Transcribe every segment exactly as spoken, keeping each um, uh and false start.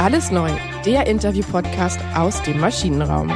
Alles neu, der Interview-Podcast aus dem Maschinenraum.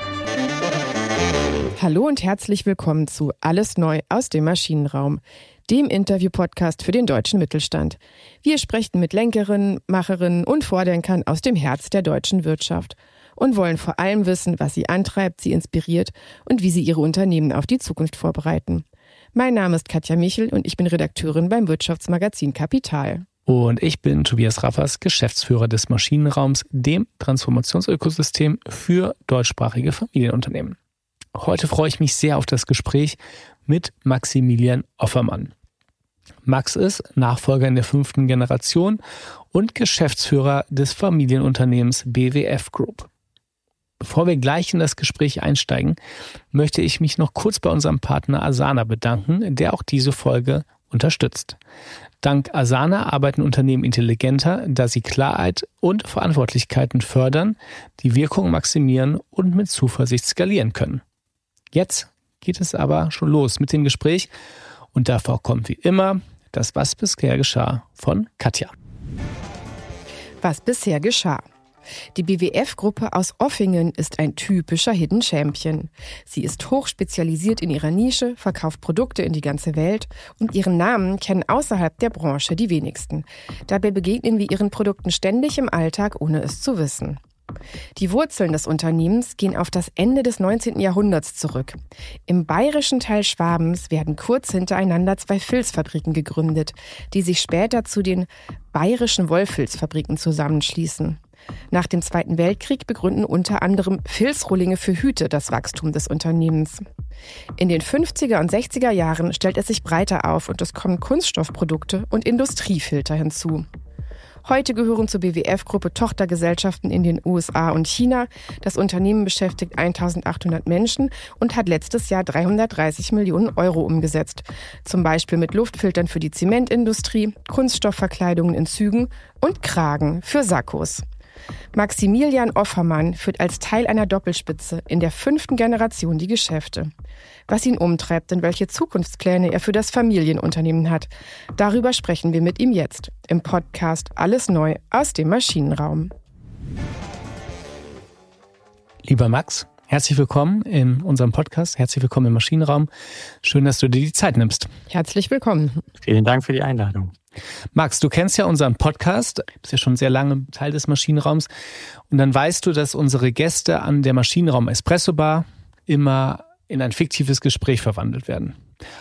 Hallo und herzlich willkommen zu Alles neu aus dem Maschinenraum, dem Interview-Podcast für den deutschen Mittelstand. Wir sprechen mit Lenkerinnen, Macherinnen und Vordenkern aus dem Herz der deutschen Wirtschaft und wollen vor allem wissen, was sie antreibt, sie inspiriert und wie sie ihre Unternehmen auf die Zukunft vorbereiten. Mein Name ist Katja Michel und ich bin Redakteurin beim Wirtschaftsmagazin Kapital. Und ich bin Tobias Raffers, Geschäftsführer des Maschinenraums, dem Transformationsökosystem für deutschsprachige Familienunternehmen. Heute freue ich mich sehr auf das Gespräch mit Maximilian Offermann. Max ist Nachfolger in der fünften Generation und Geschäftsführer des Familienunternehmens B W F Group. Bevor wir gleich in das Gespräch einsteigen, möchte ich mich noch kurz bei unserem Partner Asana bedanken, der auch diese Folge unterstützt. Dank Asana arbeiten Unternehmen intelligenter, da sie Klarheit und Verantwortlichkeiten fördern, die Wirkung maximieren und mit Zuversicht skalieren können. Jetzt geht es aber schon los mit dem Gespräch und davor kommt wie immer das Was bisher geschah von Katja. Was bisher geschah. Die B W F-Gruppe aus Offingen ist ein typischer Hidden Champion. Sie ist hochspezialisiert in ihrer Nische, verkauft Produkte in die ganze Welt und ihren Namen kennen außerhalb der Branche die wenigsten. Dabei begegnen wir ihren Produkten ständig im Alltag, ohne es zu wissen. Die Wurzeln des Unternehmens gehen auf das Ende des neunzehnten Jahrhunderts zurück. Im bayerischen Teil Schwabens werden kurz hintereinander zwei Filzfabriken gegründet, die sich später zu den bayerischen Wollfilzfabriken zusammenschließen. Nach dem Zweiten Weltkrieg begründen unter anderem Filzrohlinge für Hüte das Wachstum des Unternehmens. In den fünfziger und sechziger Jahren stellt es sich breiter auf und es kommen Kunststoffprodukte und Industriefilter hinzu. Heute gehören zur B W F-Gruppe Tochtergesellschaften in den U S A und China. Das Unternehmen beschäftigt eintausendachthundert Menschen und hat letztes Jahr dreihundertdreißig Millionen Euro umgesetzt. Zum Beispiel mit Luftfiltern für die Zementindustrie, Kunststoffverkleidungen in Zügen und Kragen für Sakkos. Maximilian Offermann führt als Teil einer Doppelspitze in der fünften Generation die Geschäfte. Was ihn umtreibt und welche Zukunftspläne er für das Familienunternehmen hat, darüber sprechen wir mit ihm jetzt im Podcast Alles neu aus dem Maschinenraum. Lieber Max, herzlich willkommen in unserem Podcast. Herzlich willkommen im Maschinenraum. Schön, dass du dir die Zeit nimmst. Herzlich willkommen. Vielen Dank für die Einladung. Max, du kennst ja unseren Podcast, bist ja schon sehr lange Teil des Maschinenraums und dann weißt du, dass unsere Gäste an der Maschinenraum Espresso Bar immer in ein fiktives Gespräch verwandelt werden.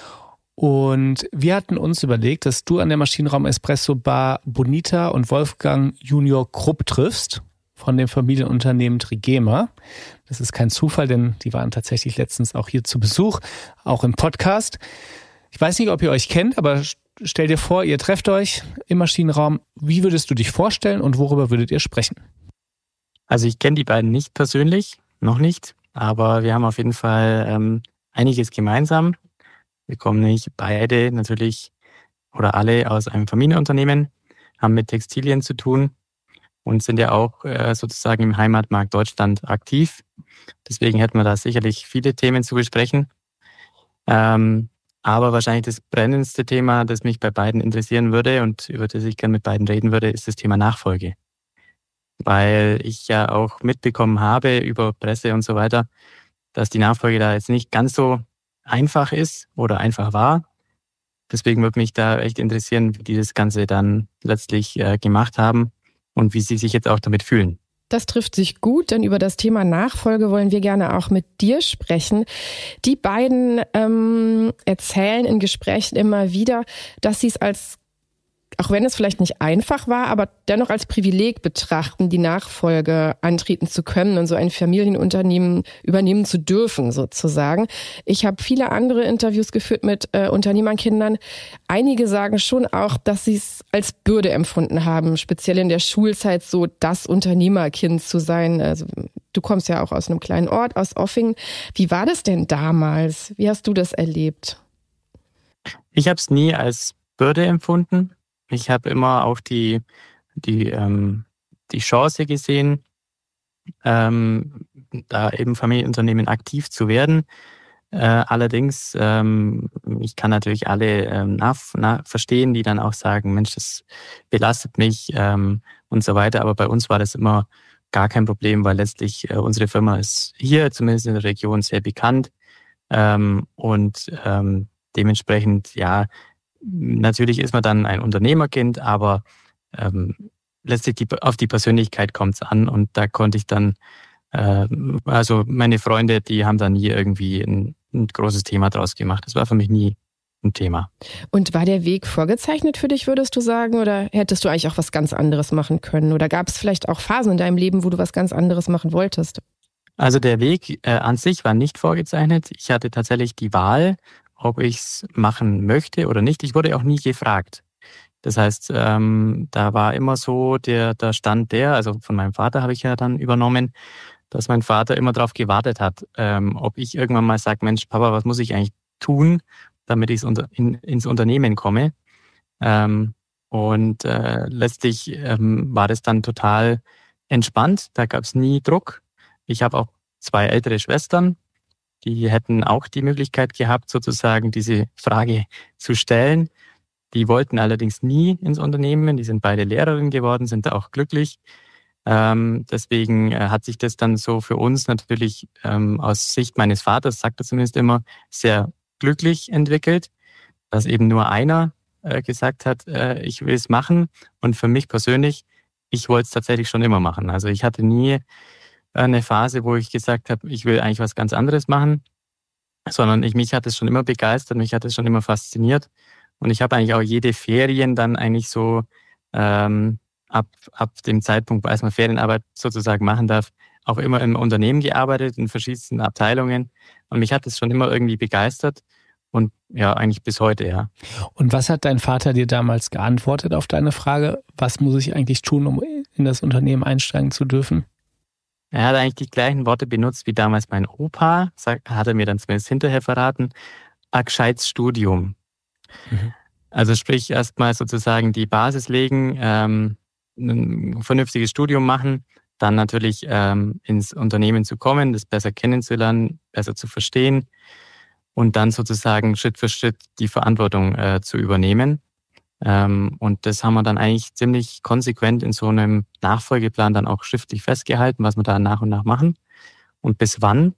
Und wir hatten uns überlegt, dass du an der Maschinenraum Espresso Bar Bonita und Wolfgang Junior Krupp triffst von dem Familienunternehmen Trigema. Das ist kein Zufall, denn die waren tatsächlich letztens auch hier zu Besuch, auch im Podcast. Ich weiß nicht, ob ihr euch kennt, aber stell dir vor, ihr trefft euch im Maschinenraum. Wie würdest du dich vorstellen und worüber würdet ihr sprechen? Also ich kenne die beiden nicht persönlich, noch nicht, aber wir haben auf jeden Fall ähm, einiges gemeinsam. Wir kommen nicht beide natürlich oder alle aus einem Familienunternehmen, haben mit Textilien zu tun und sind ja auch äh, sozusagen im Heimatmarkt Deutschland aktiv. Deswegen hätten wir da sicherlich viele Themen zu besprechen. Ähm, Aber wahrscheinlich das brennendste Thema, das mich bei beiden interessieren würde und über das ich gerne mit beiden reden würde, ist das Thema Nachfolge. Weil ich ja auch mitbekommen habe über Presse und so weiter, dass die Nachfolge da jetzt nicht ganz so einfach ist oder einfach war. Deswegen würde mich da echt interessieren, wie die das Ganze dann letztlich äh, gemacht haben und wie sie sich jetzt auch damit fühlen. Das trifft sich gut, denn über das Thema Nachfolge wollen wir gerne auch mit dir sprechen. Die beiden ähm, erzählen in Gesprächen immer wieder, dass sie es als, auch wenn es vielleicht nicht einfach war, aber dennoch als Privileg betrachten, die Nachfolge antreten zu können und so ein Familienunternehmen übernehmen zu dürfen, sozusagen. Ich habe viele andere Interviews geführt mit äh, Unternehmerkindern. Einige sagen schon auch, dass sie es als Bürde empfunden haben, speziell in der Schulzeit so das Unternehmerkind zu sein. Also du kommst ja auch aus einem kleinen Ort, aus Offingen. Wie war das denn damals? Wie hast du das erlebt? Ich habe es nie als Bürde empfunden. Ich habe immer auch die, die, ähm, die Chance gesehen, ähm, da eben Familienunternehmen aktiv zu werden. Äh, allerdings, ähm, ich kann natürlich alle ähm, nach, nach, verstehen, die dann auch sagen, Mensch, das belastet mich ähm, und so weiter. Aber bei uns war das immer gar kein Problem, weil letztlich äh, unsere Firma ist hier, zumindest in der Region, sehr bekannt. Ähm, und ähm, dementsprechend, ja, natürlich ist man dann ein Unternehmerkind, aber ähm, letztlich die, auf die Persönlichkeit kommt es an. Und da konnte ich dann, äh, also meine Freunde, die haben da nie irgendwie ein, ein großes Thema draus gemacht. Das war für mich nie ein Thema. Und war der Weg vorgezeichnet für dich, würdest du sagen? Oder hättest du eigentlich auch was ganz anderes machen können? Oder gab es vielleicht auch Phasen in deinem Leben, wo du was ganz anderes machen wolltest? Also der Weg äh, an sich war nicht vorgezeichnet. Ich hatte tatsächlich die Wahl, ob ich es machen möchte oder nicht. Ich wurde auch nie gefragt. Das heißt, ähm, da war immer so der, der Stand der, also von meinem Vater habe ich ja dann übernommen, dass mein Vater immer darauf gewartet hat, ähm, ob ich irgendwann mal sage, Mensch, Papa, was muss ich eigentlich tun, damit ich in, ins Unternehmen komme. Ähm, und äh, letztlich ähm, war das dann total entspannt. Da gab es nie Druck. Ich habe auch zwei ältere Schwestern, die hätten auch die Möglichkeit gehabt, sozusagen diese Frage zu stellen. Die wollten allerdings nie ins Unternehmen. Die sind beide Lehrerin geworden, sind auch glücklich. Ähm, deswegen äh, hat sich das dann so für uns natürlich ähm, aus Sicht meines Vaters, sagt er zumindest immer, sehr glücklich entwickelt, dass eben nur einer äh, gesagt hat, äh, ich will es machen. Und für mich persönlich, ich wollte es tatsächlich schon immer machen. Also ich hatte nie eine Phase, wo ich gesagt habe, ich will eigentlich was ganz anderes machen, sondern ich, mich hat es schon immer begeistert, mich hat es schon immer fasziniert. Und ich habe eigentlich auch jede Ferien dann eigentlich so ähm, ab, ab dem Zeitpunkt, als man Ferienarbeit sozusagen machen darf, auch immer im Unternehmen gearbeitet, in verschiedensten Abteilungen. Und mich hat es schon immer irgendwie begeistert. Und ja, eigentlich bis heute, ja. Und was hat dein Vater dir damals geantwortet auf deine Frage, was muss ich eigentlich tun, um in das Unternehmen einsteigen zu dürfen? Er hat eigentlich die gleichen Worte benutzt wie damals mein Opa, sagt, hat er mir dann zumindest hinterher verraten, ein gescheites Studium. Mhm. Also sprich erstmal sozusagen die Basis legen, ähm, ein vernünftiges Studium machen, dann natürlich ähm, ins Unternehmen zu kommen, das besser kennenzulernen, besser zu verstehen und dann sozusagen Schritt für Schritt die Verantwortung äh, zu übernehmen. Ähm, und das haben wir dann eigentlich ziemlich konsequent in so einem Nachfolgeplan dann auch schriftlich festgehalten, was wir da nach und nach machen und bis wann.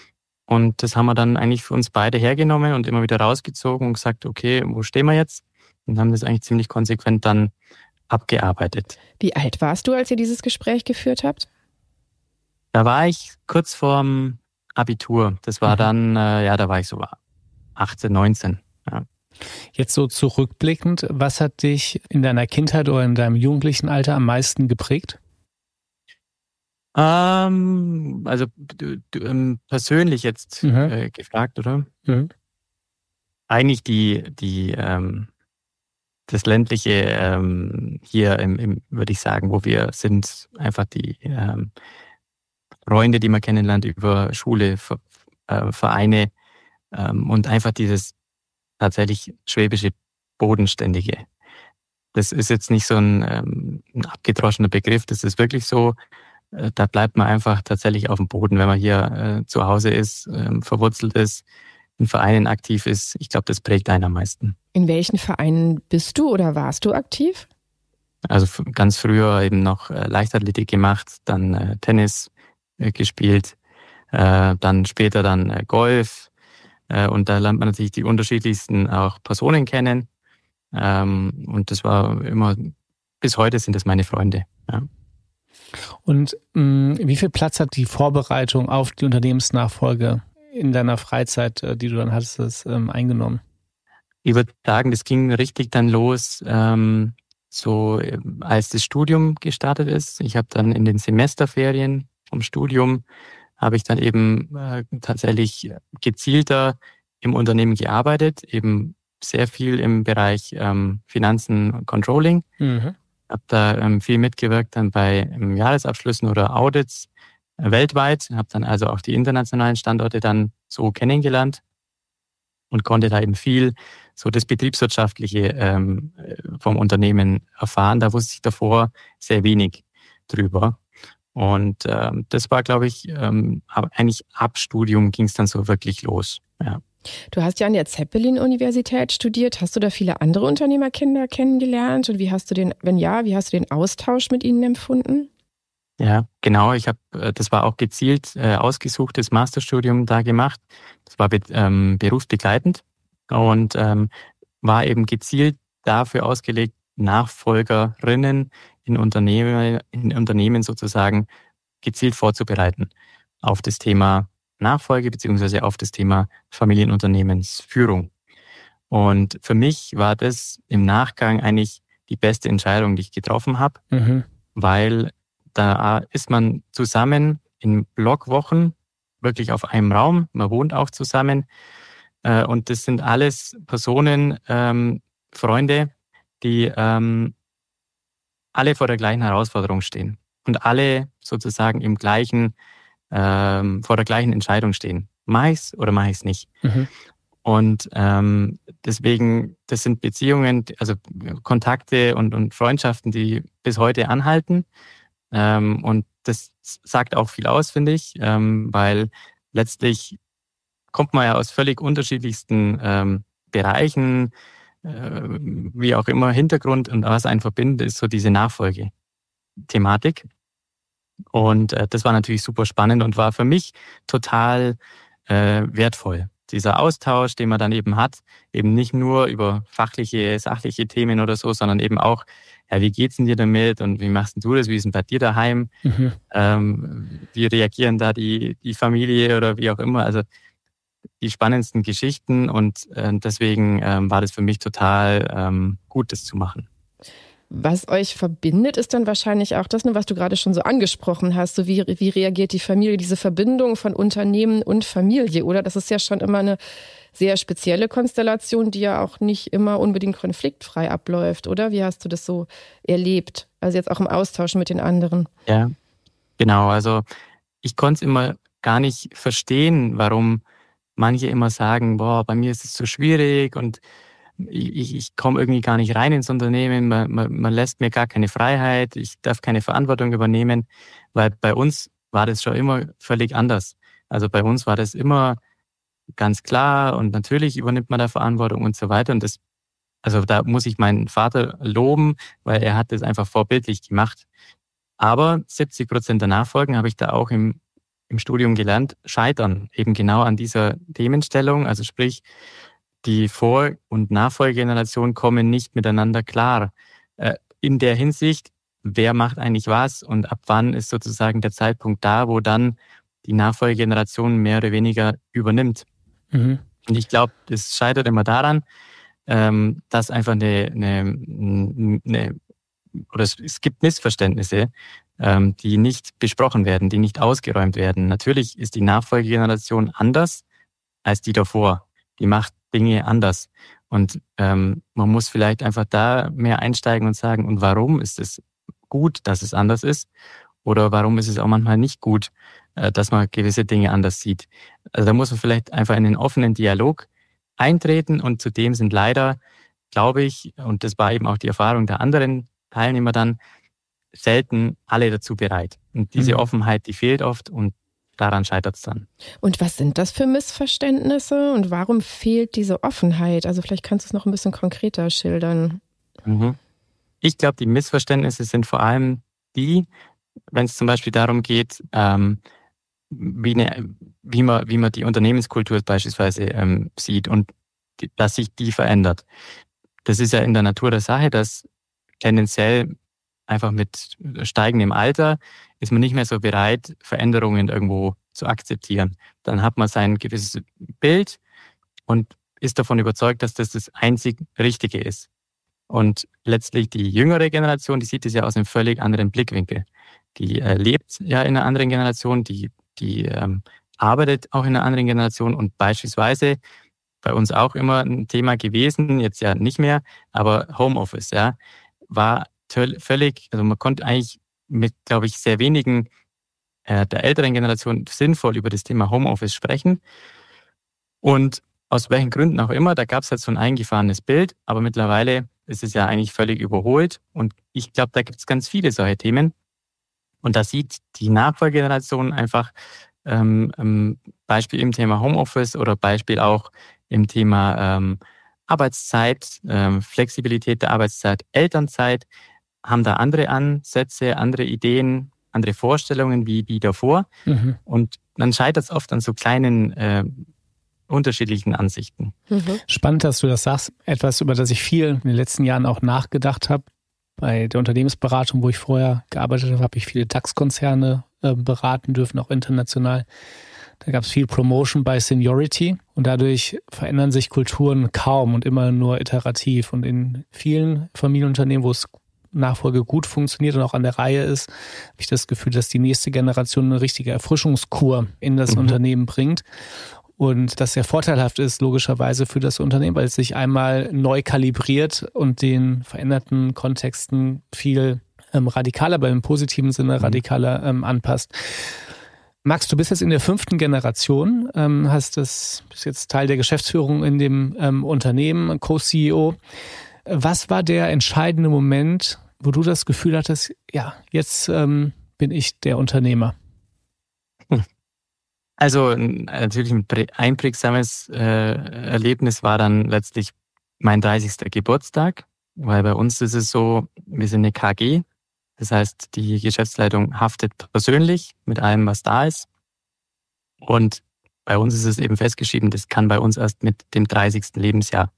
Und das haben wir dann eigentlich für uns beide hergenommen und immer wieder rausgezogen und gesagt, okay, wo stehen wir jetzt? Und haben das eigentlich ziemlich konsequent dann abgearbeitet. Wie alt warst du, als ihr dieses Gespräch geführt habt? Da war ich kurz vorm Abitur. Das war dann, äh, ja, da war ich so achtzehn, neunzehn. Ja. Jetzt so zurückblickend, was hat dich in deiner Kindheit oder in deinem jugendlichen Alter am meisten geprägt? Ähm, also du, du, ähm, persönlich jetzt mhm. äh, gefragt, oder? Mhm. Eigentlich die, die, ähm, das ländliche ähm, hier im, im, würde ich sagen, wo wir sind, einfach die ähm, Freunde, die man kennenlernt über Schule, Ver, äh, Vereine ähm, und einfach dieses tatsächlich schwäbische Bodenständige. Das ist jetzt nicht so ein, ähm, ein abgedroschener Begriff, das ist wirklich so, äh, da bleibt man einfach tatsächlich auf dem Boden, wenn man hier äh, zu Hause ist, äh, verwurzelt ist, in Vereinen aktiv ist. Ich glaube, das prägt einen am meisten. In welchen Vereinen bist du oder warst du aktiv? Also ganz früher eben noch äh, Leichtathletik gemacht, dann äh, Tennis äh, gespielt, äh, dann später dann äh, Golf äh, und da lernt man natürlich die unterschiedlichsten auch Personen kennen ähm, und das war immer, bis heute sind das meine Freunde. Ja. Und mh, wie viel Platz hat die Vorbereitung auf die Unternehmensnachfolge in deiner Freizeit, die du dann hattest, das, ähm, eingenommen? Ich würde sagen, das ging richtig dann los, ähm, so als das Studium gestartet ist. Ich habe dann in den Semesterferien vom Studium, habe ich dann eben äh, tatsächlich gezielter im Unternehmen gearbeitet, eben sehr viel im Bereich ähm, Finanzen und Controlling. Mhm. Habe da ähm, viel mitgewirkt dann bei ähm, Jahresabschlüssen oder Audits äh, weltweit. Habe dann also auch die internationalen Standorte dann so kennengelernt und konnte da eben viel so das Betriebswirtschaftliche ähm, vom Unternehmen erfahren. Da wusste ich davor sehr wenig drüber. Und ähm, das war, glaube ich, ähm, eigentlich ab Studium ging es dann so wirklich los. Ja. Du hast ja an der Zeppelin-Universität studiert. Hast du da viele andere Unternehmerkinder kennengelernt? Und wie hast du den, wenn ja, wie hast du den Austausch mit ihnen empfunden? Ja, genau. Ich habe, das war auch gezielt äh, ausgesuchtes Masterstudium da gemacht. Das war be- ähm, berufsbegleitend und ähm, war eben gezielt dafür ausgelegt, Nachfolgerinnen in Unternehmen, in Unternehmen sozusagen gezielt vorzubereiten auf das Thema Nachfolge beziehungsweise auf das Thema Familienunternehmensführung. Und für mich war das im Nachgang eigentlich die beste Entscheidung, die ich getroffen habe, Mhm. weil da ist man zusammen in Blockwochen, wirklich auf einem Raum, man wohnt auch zusammen äh, und das sind alles Personen, ähm, Freunde, die ähm, alle vor der gleichen Herausforderung stehen und alle sozusagen im gleichen, ähm, vor der gleichen Entscheidung stehen. Mach ich's oder mach ich's nicht? Mhm. Und ähm, deswegen, das sind Beziehungen, also Kontakte und, und Freundschaften, die bis heute anhalten. Ähm, und das sagt auch viel aus, finde ich, ähm, weil letztlich kommt man ja aus völlig unterschiedlichsten ähm, Bereichen, äh, wie auch immer, Hintergrund. Und was einen verbindet, ist so diese Nachfolge-Thematik. Und äh, das war natürlich super spannend und war für mich total äh, wertvoll. Dieser Austausch, den man dann eben hat, eben nicht nur über fachliche, sachliche Themen oder so, sondern eben auch, ja, wie geht's denn dir damit und wie machst denn du das, wie ist denn bei dir daheim, Mhm. ähm, wie reagieren da die, die Familie oder wie auch immer, also die spannendsten Geschichten und äh, deswegen ähm, war das für mich total ähm, gut, das zu machen. Was euch verbindet, ist dann wahrscheinlich auch das, was du gerade schon so angesprochen hast. So wie, wie reagiert die Familie, diese Verbindung von Unternehmen und Familie, oder? Das ist ja schon immer eine sehr spezielle Konstellation, die ja auch nicht immer unbedingt konfliktfrei abläuft, oder? Wie hast du das so erlebt? Also jetzt auch im Austausch mit den anderen. Ja, genau. Also ich konnte es immer gar nicht verstehen, warum manche immer sagen, boah, bei mir ist es so schwierig und ich, ich komme irgendwie gar nicht rein ins Unternehmen, man, man, man lässt mir gar keine Freiheit, ich darf keine Verantwortung übernehmen, weil bei uns war das schon immer völlig anders. Also bei uns war das immer ganz klar und natürlich übernimmt man da Verantwortung und so weiter. Und das, also da muss ich meinen Vater loben, weil er hat das einfach vorbildlich gemacht. Aber siebzig Prozent der Nachfolgen habe ich da auch im, im Studium gelernt, scheitern eben genau an dieser Themenstellung. Also sprich, die Vor- und Nachfolgegeneration kommen nicht miteinander klar. Äh, in der Hinsicht, wer macht eigentlich was und ab wann ist sozusagen der Zeitpunkt da, wo dann die Nachfolgegeneration mehr oder weniger übernimmt. Mhm. Und ich glaube, das scheitert immer daran, ähm, dass einfach eine, eine, eine oder es, es gibt Missverständnisse, ähm, die nicht besprochen werden, die nicht ausgeräumt werden. Natürlich ist die Nachfolgegeneration anders als die davor. Die macht Dinge anders. Und ähm, man muss vielleicht einfach da mehr einsteigen und sagen, und warum ist es gut, dass es anders ist? Oder warum ist es auch manchmal nicht gut, äh, dass man gewisse Dinge anders sieht? Also da muss man vielleicht einfach in den offenen Dialog eintreten und zudem sind leider, glaube ich, und das war eben auch die Erfahrung der anderen Teilnehmer dann, selten alle dazu bereit. Und diese Mhm. Offenheit, die fehlt oft und daran scheitert es dann. Und was sind das für Missverständnisse und warum fehlt diese Offenheit? Also vielleicht kannst du es noch ein bisschen konkreter schildern. Mhm. Ich glaube, die Missverständnisse sind vor allem die, wenn es zum Beispiel darum geht, ähm, wie, eine, wie, man, wie man die Unternehmenskultur beispielsweise ähm, sieht und die, dass sich die verändert. Das ist ja in der Natur der Sache, dass tendenziell einfach mit steigendem Alter ist man nicht mehr so bereit, Veränderungen irgendwo zu akzeptieren. Dann hat man sein gewisses Bild und ist davon überzeugt, dass das das einzig Richtige ist. Und letztlich die jüngere Generation, die sieht es ja aus einem völlig anderen Blickwinkel. Die äh, lebt ja in einer anderen Generation, die, die ähm, arbeitet auch in einer anderen Generation und beispielsweise bei uns auch immer ein Thema gewesen, jetzt ja nicht mehr, aber Homeoffice, ja, war töl- völlig, also man konnte eigentlich mit, glaube ich, sehr wenigen äh, der älteren Generation sinnvoll über das Thema Homeoffice sprechen. Und aus welchen Gründen auch immer, da gab es halt so ein eingefahrenes Bild, aber mittlerweile ist es ja eigentlich völlig überholt. Und ich glaube, da gibt es ganz viele solche Themen. Und da sieht die Nachfolgegeneration einfach ähm, ähm, Beispiel im Thema Homeoffice oder Beispiel auch im Thema ähm, Arbeitszeit, ähm, Flexibilität der Arbeitszeit, Elternzeit, haben da andere Ansätze, andere Ideen, andere Vorstellungen wie die davor. Mhm. Und dann scheitert es oft an so kleinen äh, unterschiedlichen Ansichten. Mhm. Spannend, dass du das sagst. Etwas, über das ich viel in den letzten Jahren auch nachgedacht habe. Bei der Unternehmensberatung, wo ich vorher gearbeitet habe, habe ich viele DAX-Konzerne äh, beraten dürfen, auch international. Da gab es viel Promotion by Seniority und dadurch verändern sich Kulturen kaum und immer nur iterativ. Und in vielen Familienunternehmen, wo es Nachfolge gut funktioniert und auch an der Reihe ist, habe ich das Gefühl, dass die nächste Generation eine richtige Erfrischungskur in das mhm. Unternehmen bringt. Und das sehr vorteilhaft ist, logischerweise für das Unternehmen, weil es sich einmal neu kalibriert und den veränderten Kontexten viel ähm, radikaler, aber im positiven Sinne radikaler ähm, anpasst. Max, du bist jetzt in der fünften Generation, ähm, hast das, bist jetzt Teil der Geschäftsführung in dem ähm, Unternehmen, Co-C E O. Was war der entscheidende Moment, wo du das Gefühl hattest, ja, jetzt ähm, bin ich der Unternehmer? Hm. Also natürlich ein einprägsames äh, Erlebnis war dann letztlich mein dreißigster Geburtstag, weil bei uns ist es so, wir sind eine K G, das heißt, die Geschäftsleitung haftet persönlich mit allem, was da ist. Und bei uns ist es eben festgeschrieben, das kann bei uns erst mit dem dreißigsten Lebensjahr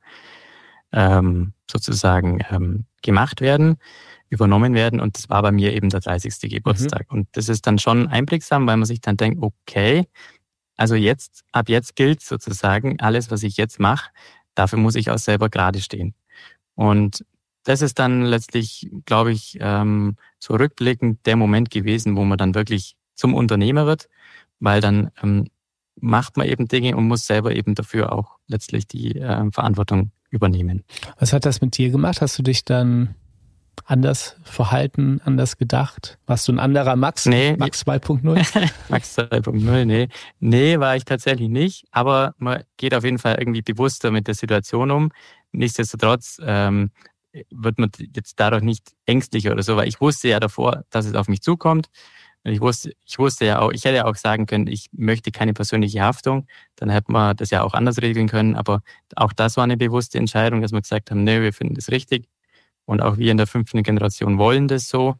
ähm, sozusagen ähm, gemacht werden, übernommen werden. Und das war bei mir eben der dreißigste Geburtstag. Mhm. Und das ist dann schon einprägsam, weil man sich dann denkt, okay, also jetzt, ab jetzt gilt sozusagen, alles, was ich jetzt mache, dafür muss ich auch selber gerade stehen. Und das ist dann letztlich, glaube ich, ähm, so rückblickend der Moment gewesen, wo man dann wirklich zum Unternehmer wird, weil dann ähm, macht man eben Dinge und muss selber eben dafür auch letztlich die äh, Verantwortung übernehmen. Was hat das mit dir gemacht? Hast du dich dann anders verhalten, anders gedacht? Warst du ein anderer Max? Nee. Max zwei Punkt null? Max zwei Punkt null, nee. Nee, war ich tatsächlich nicht. Aber man geht auf jeden Fall irgendwie bewusster mit der Situation um. Nichtsdestotrotz ähm, wird man jetzt dadurch nicht ängstlicher oder so, weil ich wusste ja davor, dass es auf mich zukommt. Ich wusste, ich wusste ja auch, ich hätte ja auch sagen können, ich möchte keine persönliche Haftung. Dann hätte man das ja auch anders regeln können. Aber auch das war eine bewusste Entscheidung, dass wir gesagt haben, nee, wir finden das richtig. Und auch wir in der fünften Generation wollen das so.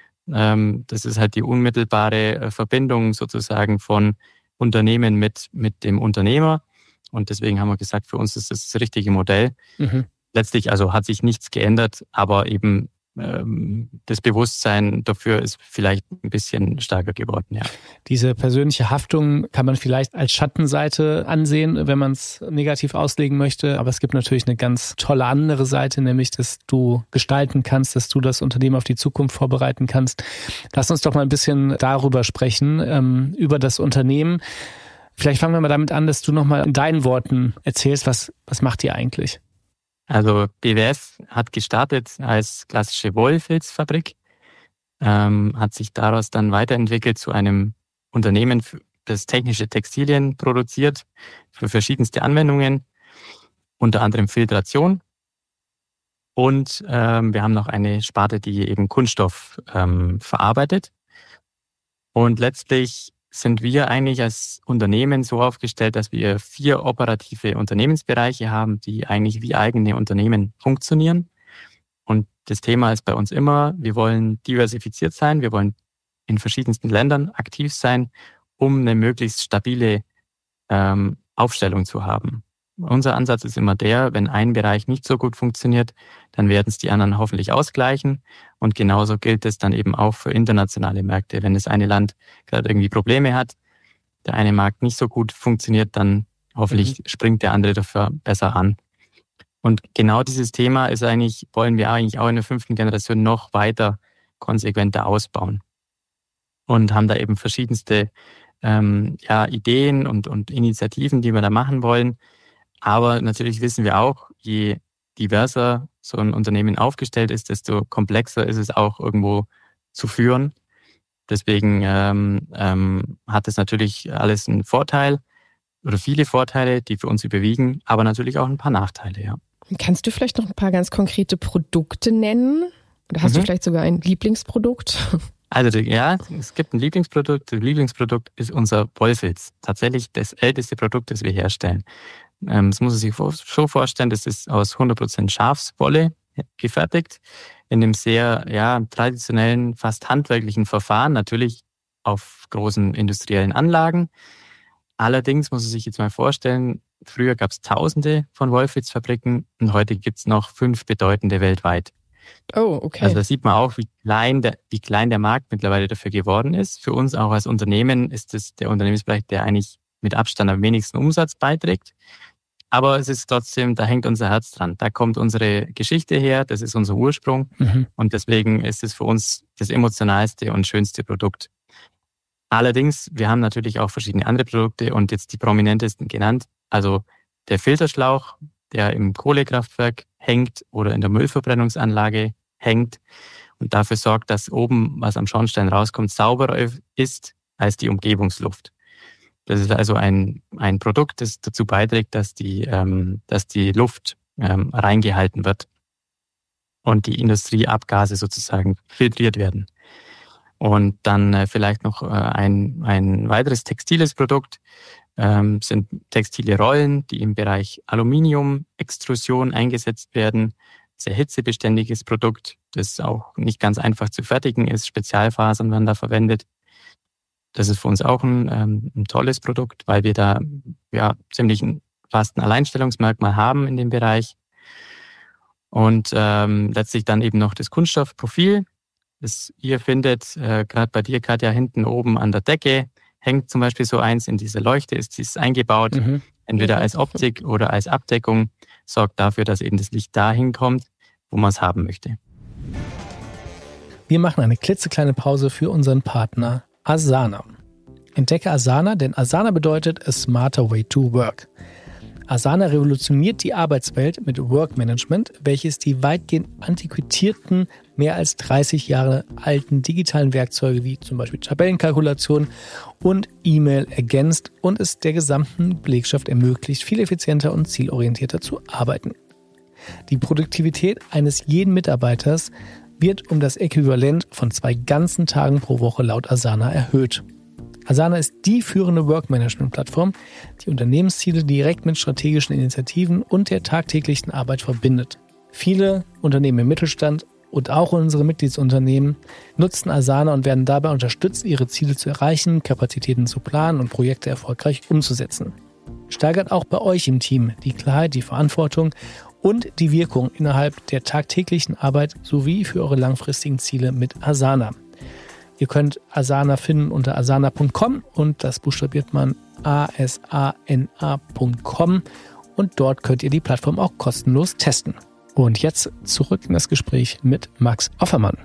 Das ist halt die unmittelbare Verbindung sozusagen von Unternehmen mit, mit dem Unternehmer. Und deswegen haben wir gesagt, für uns ist das das richtige Modell. Mhm. Letztlich also hat sich nichts geändert, aber eben ähm, das Bewusstsein dafür ist vielleicht ein bisschen stärker geworden, ja. Diese persönliche Haftung kann man vielleicht als Schattenseite ansehen, wenn man es negativ auslegen möchte. Aber es gibt natürlich eine ganz tolle andere Seite, nämlich, dass du gestalten kannst, dass du das Unternehmen auf die Zukunft vorbereiten kannst. Lass uns doch mal ein bisschen darüber sprechen, ähm, über das Unternehmen. Vielleicht fangen wir mal damit an, dass du nochmal in deinen Worten erzählst, was, was macht ihr eigentlich? Also B W F hat gestartet als klassische Wollfilzfabrik, ähm, hat sich daraus dann weiterentwickelt zu einem Unternehmen, das technische Textilien produziert für verschiedenste Anwendungen, unter anderem Filtration. Und ähm, wir haben noch eine Sparte, die eben Kunststoff ähm, verarbeitet. Und letztlich sind wir eigentlich als Unternehmen so aufgestellt, dass wir vier operative Unternehmensbereiche haben, die eigentlich wie eigene Unternehmen funktionieren. Und das Thema ist bei uns immer, wir wollen diversifiziert sein, wir wollen in verschiedensten Ländern aktiv sein, um eine möglichst stabile ähm, Aufstellung zu haben. Unser Ansatz ist immer der, wenn ein Bereich nicht so gut funktioniert, dann werden es die anderen hoffentlich ausgleichen. Und genauso gilt es dann eben auch für internationale Märkte. Wenn das eine Land gerade irgendwie Probleme hat, der eine Markt nicht so gut funktioniert, dann hoffentlich mhm. springt der andere dafür besser an. Und genau dieses Thema ist eigentlich, wollen wir eigentlich auch in der fünften Generation noch weiter konsequenter ausbauen. Und haben da eben verschiedenste ähm, ja, Ideen und, und Initiativen, die wir da machen wollen. Aber natürlich wissen wir auch, je diverser so ein Unternehmen aufgestellt ist, desto komplexer ist es auch irgendwo zu führen. Deswegen ähm, ähm, hat es natürlich alles einen Vorteil oder viele Vorteile, die für uns überwiegen, aber natürlich auch ein paar Nachteile, ja. Kannst du vielleicht noch ein paar ganz konkrete Produkte nennen? Oder hast mhm. du vielleicht sogar ein Lieblingsprodukt? Also ja, es gibt ein Lieblingsprodukt. Das Lieblingsprodukt ist unser Wollfilz. Tatsächlich das älteste Produkt, das wir herstellen. Ähm, das muss man sich so vorstellen, das ist aus hundert Prozent Schafswolle gefertigt, in einem sehr ja, traditionellen, fast handwerklichen Verfahren, natürlich auf großen industriellen Anlagen. Allerdings muss man sich jetzt mal vorstellen, früher gab es tausende von Wollfilzfabriken und heute gibt es noch fünf bedeutende weltweit. Oh, okay. Also da sieht man auch, wie klein, der, wie klein der Markt mittlerweile dafür geworden ist. Für uns auch als Unternehmen ist es der Unternehmensbereich, der eigentlich mit Abstand am wenigsten Umsatz beiträgt. Aber es ist trotzdem, da hängt unser Herz dran. Da kommt unsere Geschichte her, das ist unser Ursprung. Mhm. Und deswegen ist es für uns das emotionalste und schönste Produkt. Allerdings, wir haben natürlich auch verschiedene andere Produkte und jetzt die prominentesten genannt. Also der Filterschlauch, der im Kohlekraftwerk hängt oder in der Müllverbrennungsanlage hängt und dafür sorgt, dass oben, was am Schornstein rauskommt, sauberer ist als die Umgebungsluft. Das ist also ein, ein Produkt, das dazu beiträgt, dass die, ähm, dass die Luft ähm, reingehalten wird und die Industrieabgase sozusagen filtriert werden. Und dann äh, vielleicht noch äh, ein, ein weiteres textiles Produkt ähm, sind textile Rollen, die im Bereich Aluminium-Extrusion eingesetzt werden. Sehr hitzebeständiges Produkt, das auch nicht ganz einfach zu fertigen ist. Spezialfasern werden da verwendet. Das ist für uns auch ein, ähm, ein tolles Produkt, weil wir da ja ziemlich ein, fast ein Alleinstellungsmerkmal haben in dem Bereich. Und ähm, letztlich dann eben noch das Kunststoffprofil. Das ihr findet, äh, gerade bei dir, Katja, hinten oben an der Decke, hängt zum Beispiel so eins in dieser Leuchte, ist dies eingebaut, mhm. entweder als Optik oder als Abdeckung, sorgt dafür, dass eben das Licht dahin kommt, wo man es haben möchte. Wir machen eine klitzekleine Pause für unseren Partner Asana. Entdecke Asana, denn Asana bedeutet a smarter way to work. Asana revolutioniert die Arbeitswelt mit Work Management, welches die weitgehend antiquierten, mehr als dreißig Jahre alten digitalen Werkzeuge wie zum Beispiel Tabellenkalkulation und E-Mail ergänzt und es der gesamten Belegschaft ermöglicht, viel effizienter und zielorientierter zu arbeiten. Die Produktivität eines jeden Mitarbeiters wird um das Äquivalent von zwei ganzen Tagen pro Woche laut Asana erhöht. Asana ist die führende Work-Management-Plattform, die Unternehmensziele direkt mit strategischen Initiativen und der tagtäglichen Arbeit verbindet. Viele Unternehmen im Mittelstand und auch unsere Mitgliedsunternehmen nutzen Asana und werden dabei unterstützt, ihre Ziele zu erreichen, Kapazitäten zu planen und Projekte erfolgreich umzusetzen. Steigert auch bei euch im Team die Klarheit, die Verantwortung und die Wirkung innerhalb der tagtäglichen Arbeit sowie für eure langfristigen Ziele mit Asana. Ihr könnt Asana finden unter asana punkt com und das buchstabiert man A S A N A punkt com und dort könnt ihr die Plattform auch kostenlos testen. Und jetzt zurück in das Gespräch mit Max Offermann.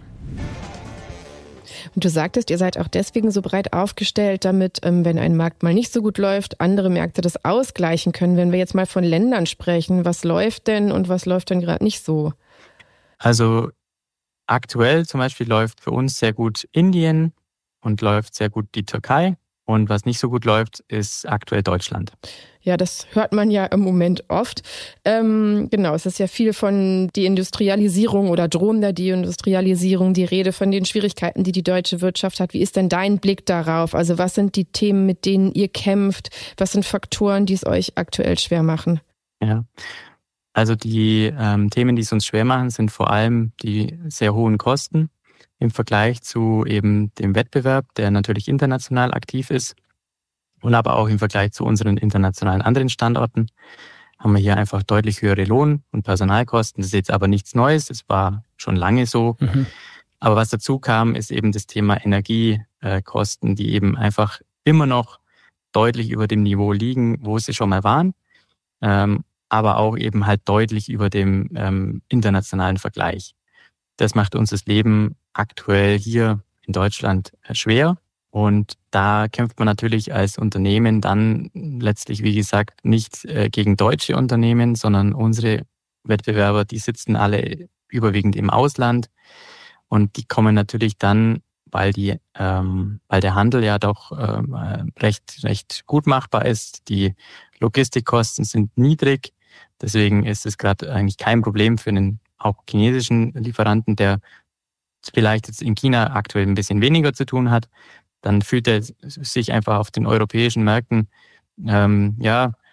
Und du sagtest, ihr seid auch deswegen so breit aufgestellt, damit, wenn ein Markt mal nicht so gut läuft, andere Märkte das ausgleichen können. Wenn wir jetzt mal von Ländern sprechen, was läuft denn und was läuft denn gerade nicht so? Also aktuell zum Beispiel läuft für uns sehr gut Indien und läuft sehr gut die Türkei. Und was nicht so gut läuft, ist aktuell Deutschland. Ja, das hört man ja im Moment oft. Ähm, genau, es ist ja viel von Deindustrialisierung oder drohender Deindustrialisierung die Rede, von den Schwierigkeiten, die die deutsche Wirtschaft hat. Wie ist denn dein Blick darauf? Also was sind die Themen, mit denen ihr kämpft? Was sind Faktoren, die es euch aktuell schwer machen? Ja, also die ähm, Themen, die es uns schwer machen, sind vor allem die sehr hohen Kosten im Vergleich zu eben dem Wettbewerb, der natürlich international aktiv ist. Und aber auch im Vergleich zu unseren internationalen anderen Standorten haben wir hier einfach deutlich höhere Lohn- und Personalkosten. Das ist jetzt aber nichts Neues, es war schon lange so. Mhm. Aber was dazu kam, ist eben das Thema Energiekosten, die eben einfach immer noch deutlich über dem Niveau liegen, wo sie schon mal waren, ähm, aber auch eben halt deutlich über dem ähm, internationalen Vergleich. Das macht uns das Leben aktuell hier in Deutschland schwer. Und da kämpft man natürlich als Unternehmen dann letztlich, wie gesagt, nicht äh, gegen deutsche Unternehmen, sondern unsere Wettbewerber, die sitzen alle überwiegend im Ausland. Und die kommen natürlich dann, weil die, ähm, weil der Handel ja doch ähm, recht, recht gut machbar ist. Die Logistikkosten sind niedrig. Deswegen ist es gerade eigentlich kein Problem für einen auch chinesischen Lieferanten, der vielleicht jetzt in China aktuell ein bisschen weniger zu tun hat. Dann fühlt er sich einfach auf den europäischen Märkten ähm, ja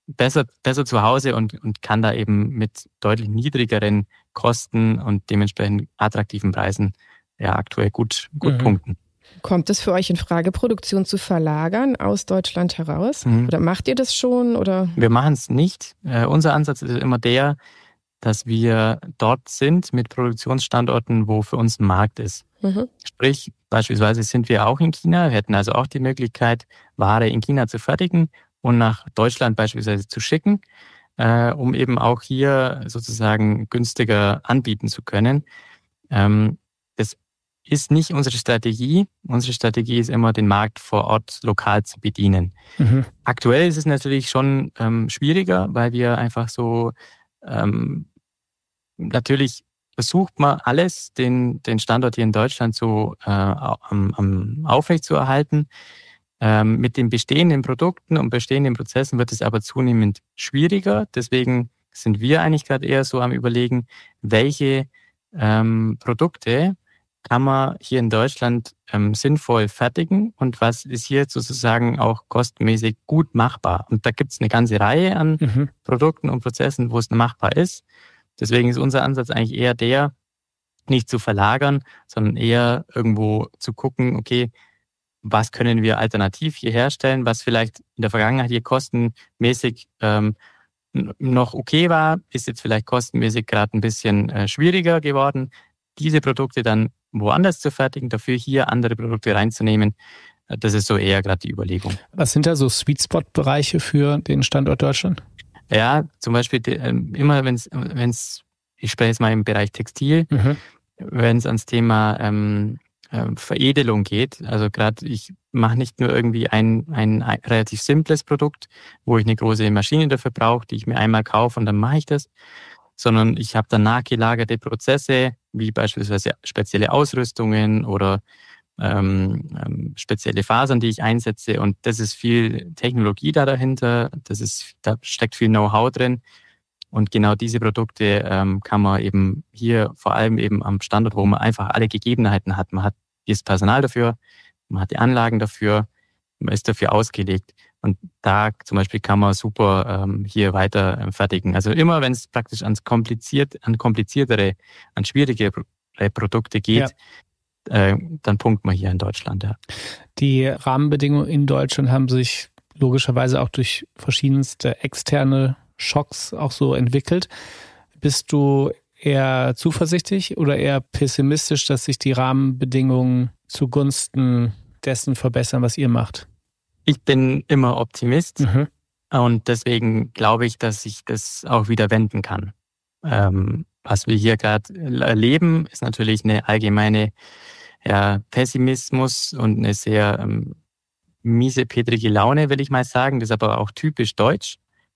besser, besser zu Hause und, und kann da eben mit deutlich niedrigeren Kosten und dementsprechend attraktiven Preisen ja aktuell gut, gut Mhm. punkten. Kommt es für euch in Frage, Produktion zu verlagern aus Deutschland heraus? Mhm. Oder macht ihr das schon? Oder? Wir machen es nicht. Äh, unser Ansatz ist immer der, dass wir dort sind mit Produktionsstandorten, wo für uns ein Markt ist. Mhm. Sprich, beispielsweise sind wir auch in China. Wir hätten also auch die Möglichkeit, Ware in China zu fertigen und nach Deutschland beispielsweise zu schicken, äh, um eben auch hier sozusagen günstiger anbieten zu können. Ähm, das ist nicht unsere Strategie. Unsere Strategie ist immer, den Markt vor Ort lokal zu bedienen. Mhm. Aktuell ist es natürlich schon ähm, schwieriger, weil wir einfach so ähm, natürlich versucht man alles, den, den Standort hier in Deutschland so äh, am, am aufrecht zu erhalten. Ähm, mit den bestehenden Produkten und bestehenden Prozessen wird es aber zunehmend schwieriger. Deswegen sind wir eigentlich gerade eher so am Überlegen, welche ähm, Produkte kann man hier in Deutschland ähm, sinnvoll fertigen und was ist hier sozusagen auch kostenmäßig gut machbar. Und da gibt es eine ganze Reihe an Mhm. Produkten und Prozessen, wo es machbar ist. Deswegen ist unser Ansatz eigentlich eher der, nicht zu verlagern, sondern eher irgendwo zu gucken, okay, was können wir alternativ hier herstellen, was vielleicht in der Vergangenheit hier kostenmäßig ähm, noch okay war, ist jetzt vielleicht kostenmäßig gerade ein bisschen äh, schwieriger geworden. Diese Produkte dann woanders zu fertigen, dafür hier andere Produkte reinzunehmen, äh, das ist so eher gerade die Überlegung. Was sind da so Sweet-Spot-Bereiche für den Standort Deutschland? Ja, zum Beispiel die, äh, immer, wenn es, wenn es, ich spreche jetzt mal im Bereich Textil, Mhm. wenn es ans Thema ähm, äh, Veredelung geht. Also gerade ich mache nicht nur irgendwie ein, ein, ein relativ simples Produkt, wo ich eine große Maschine dafür brauche, die ich mir einmal kaufe und dann mache ich das, sondern ich habe dann nachgelagerte Prozesse, wie beispielsweise spezielle Ausrüstungen oder ähm, ähm, spezielle Fasern, die ich einsetze. Und das ist viel Technologie da dahinter, das ist, da steckt viel Know-how drin. Und genau diese Produkte ähm, kann man eben hier vor allem eben am Standort, wo man einfach alle Gegebenheiten hat. Man hat das Personal dafür, man hat die Anlagen dafür, man ist dafür ausgelegt. Und da zum Beispiel kann man super ähm, hier weiter ähm, fertigen. Also immer, wenn es praktisch ans kompliziert, an kompliziertere, an schwierige Produkte geht, ja. äh, dann punktet man hier in Deutschland. Ja. Die Rahmenbedingungen in Deutschland haben sich logischerweise auch durch verschiedenste externe Schocks auch so entwickelt. Bist du eher zuversichtlich oder eher pessimistisch, dass sich die Rahmenbedingungen zugunsten dessen verbessern, was ihr macht? Ich bin immer Optimist mhm. und deswegen glaube ich, dass sich das auch wieder wenden kann. Ähm, was wir hier gerade erleben, ist natürlich eine allgemeine ja, Pessimismus und eine sehr ähm, miese, petrige Laune, will ich mal sagen. Das ist aber auch typisch deutsch.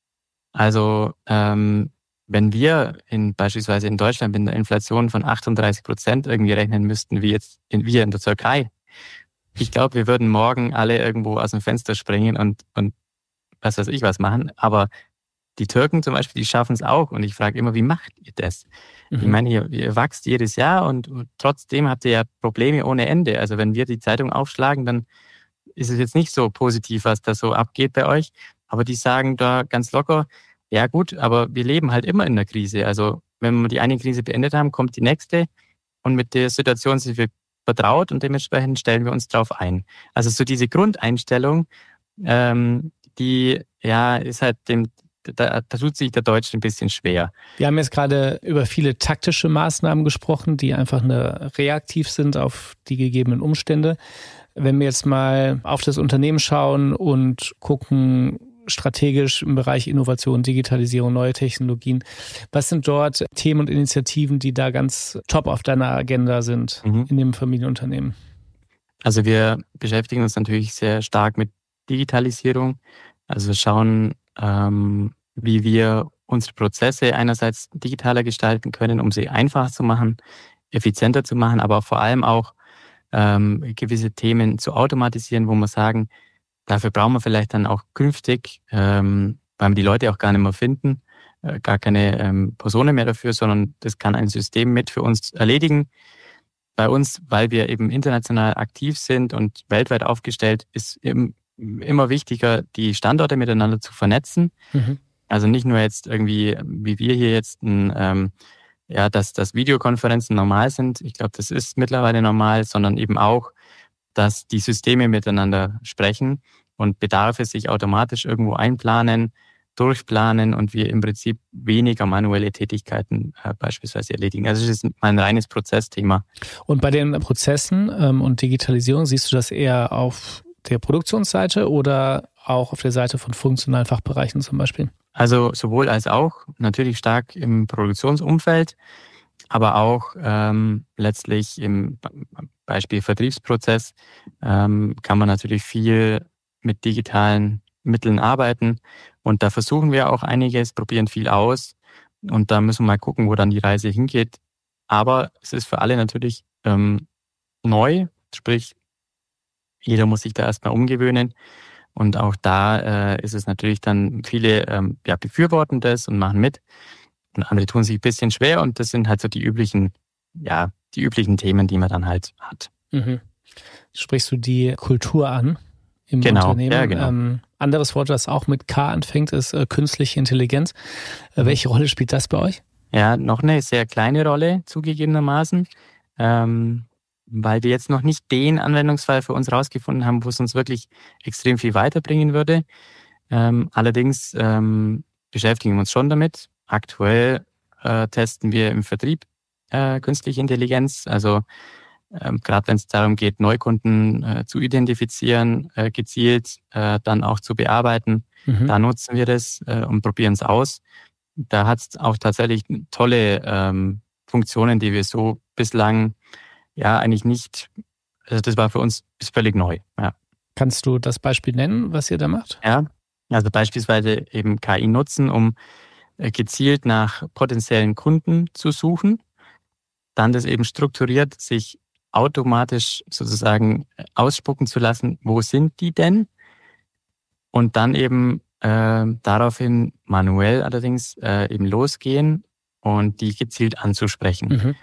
Also ähm, wenn wir in, beispielsweise in Deutschland mit einer Inflation von achtunddreißig Prozent irgendwie rechnen müssten, wie jetzt in, wir in der Türkei, ich glaube, wir würden morgen alle irgendwo aus dem Fenster springen und, und was weiß ich was machen. Aber die Türken zum Beispiel, die schaffen es auch. Und ich frage immer, wie macht ihr das? Mhm. Ich meine, ihr, ihr wächst jedes Jahr und, und trotzdem habt ihr ja Probleme ohne Ende. Also wenn wir die Zeitung aufschlagen, dann ist es jetzt nicht so positiv, was da so abgeht bei euch. Aber die sagen da ganz locker, ja gut, aber wir leben halt immer in der Krise. Also wenn wir die eine Krise beendet haben, kommt die nächste. Und mit der Situation sind wir vertraut und dementsprechend stellen wir uns drauf ein. Also so diese Grundeinstellung, ähm, die ja ist halt dem, da, da tut sich der Deutsche ein bisschen schwer. Wir haben jetzt gerade über viele taktische Maßnahmen gesprochen, die einfach eine, reaktiv sind auf die gegebenen Umstände. Wenn wir jetzt mal auf das Unternehmen schauen und gucken, strategisch im Bereich Innovation, Digitalisierung, neue Technologien. Was sind dort Themen und Initiativen, die da ganz top auf deiner Agenda sind mhm. in dem Familienunternehmen? Also wir beschäftigen uns natürlich sehr stark mit Digitalisierung. Also wir schauen, ähm, wie wir unsere Prozesse einerseits digitaler gestalten können, um sie einfacher zu machen, effizienter zu machen, aber vor allem auch ähm, gewisse Themen zu automatisieren, wo wir sagen, dafür brauchen wir vielleicht dann auch künftig, ähm, weil wir die Leute auch gar nicht mehr finden, äh, gar keine ähm, Personen mehr dafür, sondern das kann ein System mit für uns erledigen. Bei uns, weil wir eben international aktiv sind und weltweit aufgestellt, ist eben immer wichtiger, die Standorte miteinander zu vernetzen. Mhm. Also nicht nur jetzt irgendwie, wie wir hier jetzt, ein, ähm, ja, dass, dass Videokonferenzen normal sind. Ich glaube, das ist mittlerweile normal, sondern eben auch, dass die Systeme miteinander sprechen und Bedarfe sich automatisch irgendwo einplanen, durchplanen und wir im Prinzip weniger manuelle Tätigkeiten äh, beispielsweise erledigen. Also es ist ein reines Prozessthema. Und bei den Prozessen ähm, und Digitalisierung, siehst du das eher auf der Produktionsseite oder auch auf der Seite von funktionalen Fachbereichen zum Beispiel? Also sowohl als auch, natürlich stark im Produktionsumfeld, aber auch ähm, letztlich im Beispiel Vertriebsprozess ähm, kann man natürlich viel mit digitalen Mitteln arbeiten. Und da versuchen wir auch einiges, probieren viel aus. Und da müssen wir mal gucken, wo dann die Reise hingeht. Aber es ist für alle natürlich ähm, neu, sprich, jeder muss sich da erstmal umgewöhnen. Und auch da äh, ist es natürlich dann, viele ähm, ja, befürworten das und machen mit. Und andere tun sich ein bisschen schwer. Und das sind halt so die üblichen, ja, die üblichen Themen, die man dann halt hat. Mhm. Sprichst du die Kultur an im genau, Unternehmen? Ja, genau. Ähm, anderes Wort, das auch mit K anfängt, ist äh, künstliche Intelligenz. Äh, welche Rolle spielt das bei euch? Ja, noch eine sehr kleine Rolle zugegebenermaßen, ähm, weil wir jetzt noch nicht den Anwendungsfall für uns rausgefunden haben, wo es uns wirklich extrem viel weiterbringen würde. Ähm, allerdings ähm, beschäftigen wir uns schon damit. Aktuell äh, testen wir im Vertrieb äh, künstliche Intelligenz, also ähm, gerade wenn es darum geht, Neukunden äh, zu identifizieren, äh, gezielt äh, dann auch zu bearbeiten. Mhm. Da nutzen wir das äh, und probieren es aus. Da hat es auch tatsächlich tolle ähm, Funktionen, die wir so bislang ja eigentlich nicht, also das war für uns ist völlig neu. Ja. Kannst du das Beispiel nennen, was ihr da macht? Ja, also beispielsweise eben K I nutzen, um äh, gezielt nach potenziellen Kunden zu suchen, dann das eben strukturiert sich automatisch sozusagen ausspucken zu lassen, wo sind die denn? Und dann eben äh, daraufhin manuell allerdings äh, eben losgehen und die gezielt anzusprechen. Mhm.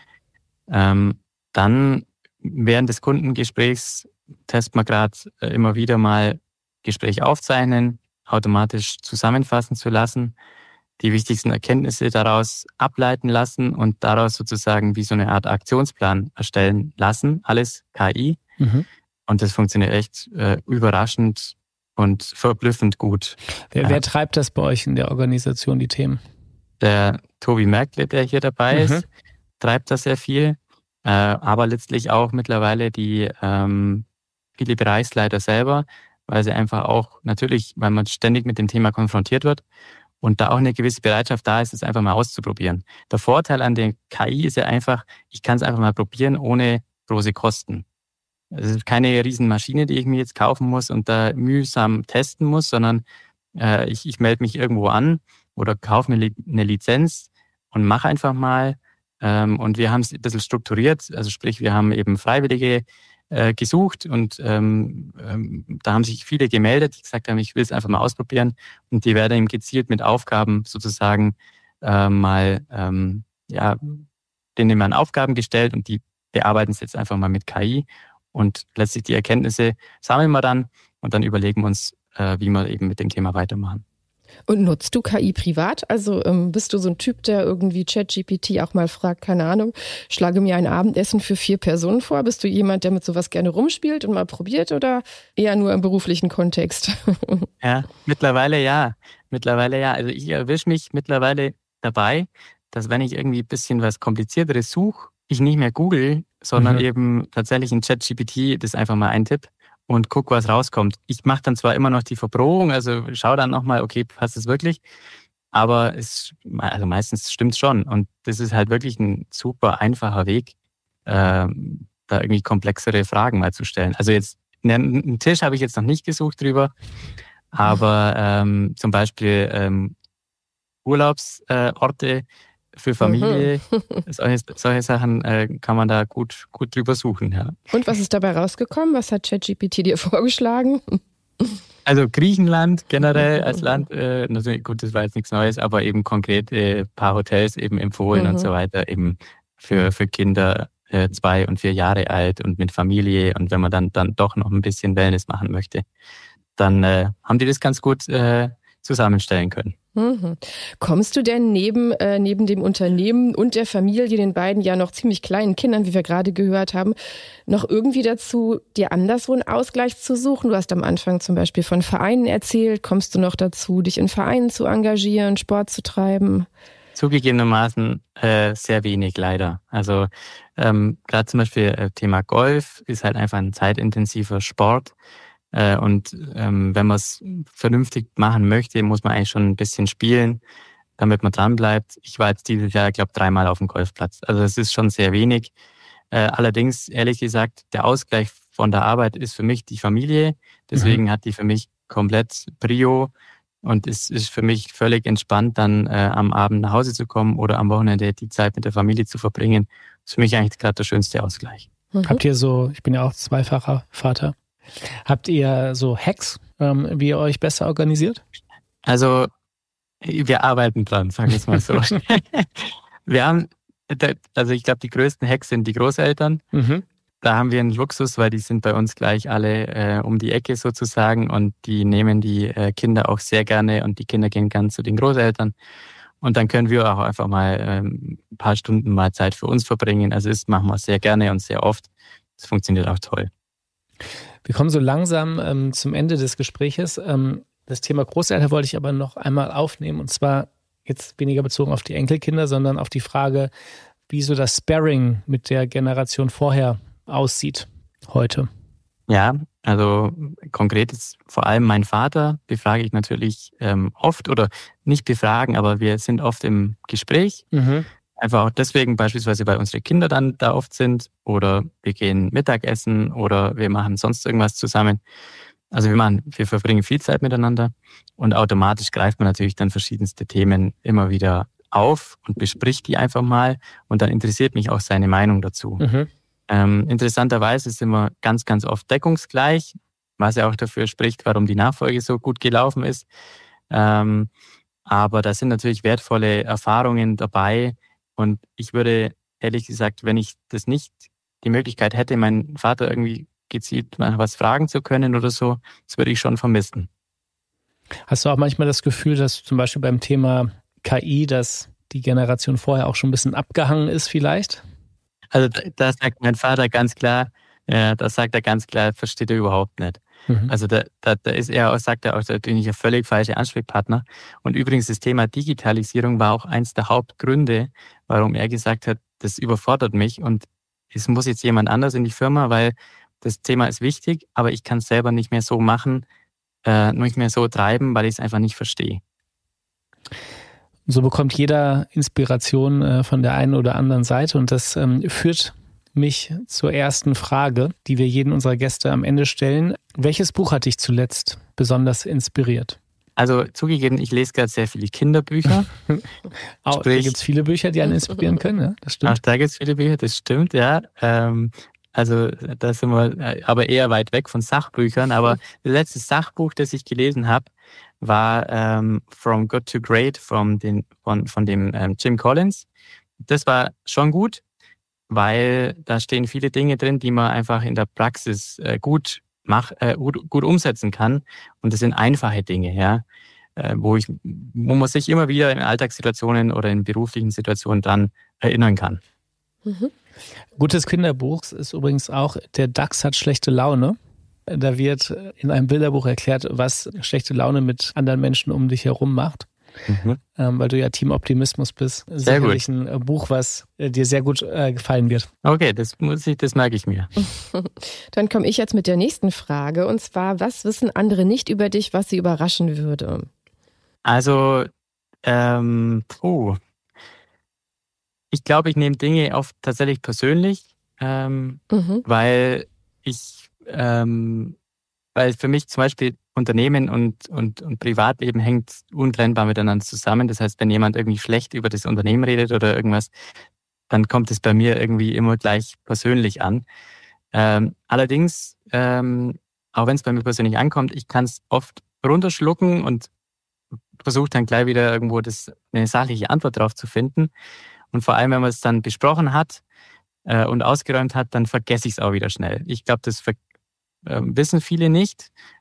Ähm, dann während des Kundengesprächs testen wir gerade äh, immer wieder mal Gespräch aufzeichnen, automatisch zusammenfassen zu lassen, die wichtigsten Erkenntnisse daraus ableiten lassen und daraus sozusagen wie so eine Art Aktionsplan erstellen lassen. Alles K I. Mhm. Und das funktioniert echt äh, überraschend und verblüffend gut. Wer, ja. wer treibt das bei euch in der Organisation, die Themen? Der Tobi Merkle, der hier dabei mhm. ist, treibt das sehr viel. Äh, aber letztlich auch mittlerweile die ähm, viele Bereichsleiter selber, weil sie einfach auch natürlich, weil man ständig mit dem Thema konfrontiert wird und da auch eine gewisse Bereitschaft da ist, es einfach mal auszuprobieren. Der Vorteil an der K I ist ja einfach, ich kann es einfach mal probieren, ohne große Kosten. Es ist keine Riesenmaschine, die ich mir jetzt kaufen muss und da mühsam testen muss, sondern äh, ich, ich melde mich irgendwo an oder kaufe mir eine Lizenz und mache einfach mal. Ähm, und wir haben es ein bisschen strukturiert, also sprich, wir haben eben Freiwillige äh, gesucht und ähm, ähm, da haben sich viele gemeldet, die gesagt haben, ich will es einfach mal ausprobieren und die werden eben gezielt mit Aufgaben sozusagen äh, mal, ähm, ja, denen werden Aufgaben gestellt und die bearbeiten es jetzt einfach mal mit K I und letztlich die Erkenntnisse sammeln wir dann und dann überlegen wir uns, äh, wie wir eben mit dem Thema weitermachen. Und nutzt du K I privat? Also ähm, bist du so ein Typ, der irgendwie ChatGPT auch mal fragt, keine Ahnung, schlage mir ein Abendessen für vier Personen vor? Bist du jemand, der mit sowas gerne rumspielt und mal probiert oder eher nur im beruflichen Kontext? Ja, mittlerweile ja. Mittlerweile ja. Also ich erwische mich mittlerweile dabei, dass wenn ich irgendwie ein bisschen was Komplizierteres suche, ich nicht mehr google, sondern mhm. eben tatsächlich in ChatGPT das einfach mal eintipp und guck, was rauskommt. Ich mache dann zwar immer noch die Verprobung, also schau dann nochmal, okay, passt es wirklich? Aber es, also meistens stimmt es schon. Und das ist halt wirklich ein super einfacher Weg, äh, da irgendwie komplexere Fragen mal zu stellen. Also jetzt, einen Tisch habe ich jetzt noch nicht gesucht drüber, aber ähm, zum Beispiel ähm, Urlaubsorte für Familie, mhm. solche, solche Sachen äh, kann man da gut, gut drüber suchen. Ja. Und was ist dabei rausgekommen? Was hat ChatGPT dir vorgeschlagen? Also Griechenland generell als Land, äh, natürlich, gut, das war jetzt nichts Neues, aber eben konkret äh, paar Hotels eben empfohlen mhm. und so weiter, eben für, für Kinder äh, zwei und vier Jahre alt und mit Familie und wenn man dann, dann doch noch ein bisschen Wellness machen möchte, dann äh, haben die das ganz gut äh, zusammenstellen können. Mhm. Kommst du denn neben, äh, neben dem Unternehmen und der Familie, den beiden ja noch ziemlich kleinen Kindern, wie wir gerade gehört haben, noch irgendwie dazu, dir anderswo einen Ausgleich zu suchen? Du hast am Anfang zum Beispiel von Vereinen erzählt. Kommst du noch dazu, dich in Vereinen zu engagieren, Sport zu treiben? Zugegebenermaßen äh, sehr wenig, leider. Also ähm, gerade zum Beispiel äh, Thema Golf ist halt einfach ein zeitintensiver Sport. Äh, und ähm, wenn man es vernünftig machen möchte, muss man eigentlich schon ein bisschen spielen, damit man dran bleibt. Ich war jetzt dieses Jahr, glaube ich, dreimal auf dem Golfplatz. Also es ist schon sehr wenig. Äh, allerdings, ehrlich gesagt, der Ausgleich von der Arbeit ist für mich die Familie. Deswegen mhm. hat die für mich komplett Prio. Und es ist für mich völlig entspannt, dann äh, am Abend nach Hause zu kommen oder am Wochenende die Zeit mit der Familie zu verbringen. Das ist für mich eigentlich gerade der schönste Ausgleich. Mhm. Habt ihr so, ich bin ja auch zweifacher Vater, habt ihr so Hacks, ähm, wie ihr euch besser organisiert? Also wir arbeiten dran, sagen wir es mal so. Wir haben, also ich glaube, die größten Hacks sind die Großeltern. Mhm. Da haben wir einen Luxus, weil die sind bei uns gleich alle äh, um die Ecke sozusagen und die nehmen die äh, Kinder auch sehr gerne und die Kinder gehen gern zu den Großeltern. Und dann können wir auch einfach mal ähm, ein paar Stunden mal Zeit für uns verbringen. Also das machen wir sehr gerne und sehr oft. Das funktioniert auch toll. Wir kommen so langsam ähm, zum Ende des Gespräches. Ähm, das Thema Großeltern wollte ich aber noch einmal aufnehmen und zwar jetzt weniger bezogen auf die Enkelkinder, sondern auf die Frage, wie so das Sparring mit der Generation vorher aussieht heute. Ja, also konkret ist vor allem mein Vater, befrage ich natürlich ähm, oft oder nicht befragen, aber wir sind oft im Gespräch. Mhm. Einfach auch deswegen beispielsweise, weil unsere Kinder dann da oft sind oder wir gehen Mittagessen oder wir machen sonst irgendwas zusammen. Also wir machen, wir verbringen viel Zeit miteinander und automatisch greift man natürlich dann verschiedenste Themen immer wieder auf und bespricht die einfach mal und dann interessiert mich auch seine Meinung dazu. Mhm. Ähm, interessanterweise sind wir ganz, ganz oft deckungsgleich, was ja auch dafür spricht, warum die Nachfolge so gut gelaufen ist. Ähm, aber da sind natürlich wertvolle Erfahrungen dabei und ich würde ehrlich gesagt, wenn ich das nicht die Möglichkeit hätte, meinen Vater irgendwie gezielt mal was fragen zu können oder so, das würde ich schon vermissen. Hast du auch manchmal das Gefühl, dass zum Beispiel beim Thema K I, dass die Generation vorher auch schon ein bisschen abgehangen ist vielleicht? Also da sagt mein Vater ganz klar, ja, das sagt er ganz klar, versteht er überhaupt nicht. Mhm. Also da, da, da ist er auch, sagt er auch, da bin ich ein völlig falscher Ansprechpartner. Und übrigens das Thema Digitalisierung war auch eins der Hauptgründe, warum er gesagt hat, das überfordert mich und es muss jetzt jemand anders in die Firma, weil das Thema ist wichtig, aber ich kann es selber nicht mehr so machen, äh, nicht mehr so treiben, weil ich es einfach nicht verstehe. So bekommt jeder Inspiration äh, von der einen oder anderen Seite und das ähm, führt mich zur ersten Frage, die wir jeden unserer Gäste am Ende stellen. Welches Buch hat dich zuletzt besonders inspiriert? Also zugegeben, ich lese gerade sehr viele Kinderbücher. Auch, Sprich, da gibt es viele Bücher, die einen inspirieren können, ja? Das stimmt. Auch da gibt es viele Bücher, das stimmt, ja. Ähm, also da sind wir aber eher weit weg von Sachbüchern. Aber das letzte Sachbuch, das ich gelesen habe, war ähm, From Good to Great von, den, von, von dem ähm, Jim Collins. Das war schon gut, weil da stehen viele Dinge drin, die man einfach in der Praxis äh, gut, mach, äh, gut, gut umsetzen kann. Und das sind einfache Dinge, ja, äh, wo, ich, wo man sich immer wieder in Alltagssituationen oder in beruflichen Situationen dran erinnern kann. Mhm. Gutes Kinderbuch ist übrigens auch Der Dachs hat schlechte Laune. Da wird in einem Bilderbuch erklärt, was schlechte Laune mit anderen Menschen um dich herum macht. Mhm. Ähm, weil du ja Team Optimismus bist. Sehr Sicherlich gut. Ein Buch, was äh, dir sehr gut äh, gefallen wird. Okay, das muss ich, das merke ich mir. Dann komme ich jetzt mit der nächsten Frage. Und zwar, was wissen andere nicht über dich, was sie überraschen würde? Also, ähm, puh. Ich glaube, ich nehme Dinge oft tatsächlich persönlich, ähm, mhm. weil ich Ähm, weil für mich zum Beispiel Unternehmen und, und, und Privatleben hängt untrennbar miteinander zusammen. Das heißt, wenn jemand irgendwie schlecht über das Unternehmen redet oder irgendwas, dann kommt es bei mir irgendwie immer gleich persönlich an. Ähm, allerdings, ähm, auch wenn es bei mir persönlich ankommt, ich kann es oft runterschlucken und versuche dann gleich wieder irgendwo das, eine sachliche Antwort drauf zu finden. Und vor allem, wenn man es dann besprochen hat äh, und ausgeräumt hat, dann vergesse ich es auch wieder schnell. Ich glaube, das ver wissen viele nicht,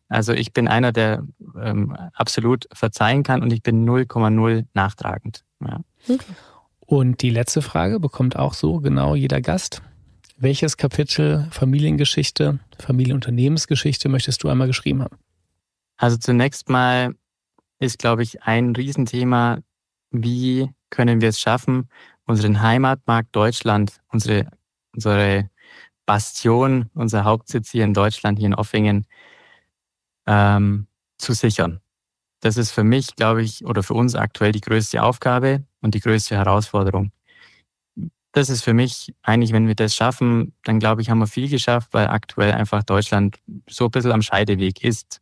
Also ich bin einer, der ähm, absolut verzeihen kann und ich bin null Komma null nachtragend. Ja. Okay. Und die letzte Frage bekommt auch so genau jeder Gast. Welches Kapitel Familiengeschichte, Familienunternehmensgeschichte möchtest du einmal geschrieben haben? Also zunächst mal ist, glaube ich, ein Riesenthema, wie können wir es schaffen, unseren Heimatmarkt Deutschland, unsere, unsere Bastion, unser Hauptsitz hier in Deutschland, hier in Offingen, ähm, zu sichern. Das ist für mich, glaube ich, oder für uns aktuell die größte Aufgabe und die größte Herausforderung. Das ist für mich eigentlich, wenn wir das schaffen, dann glaube ich, haben wir viel geschafft, weil aktuell einfach Deutschland so ein bisschen am Scheideweg ist.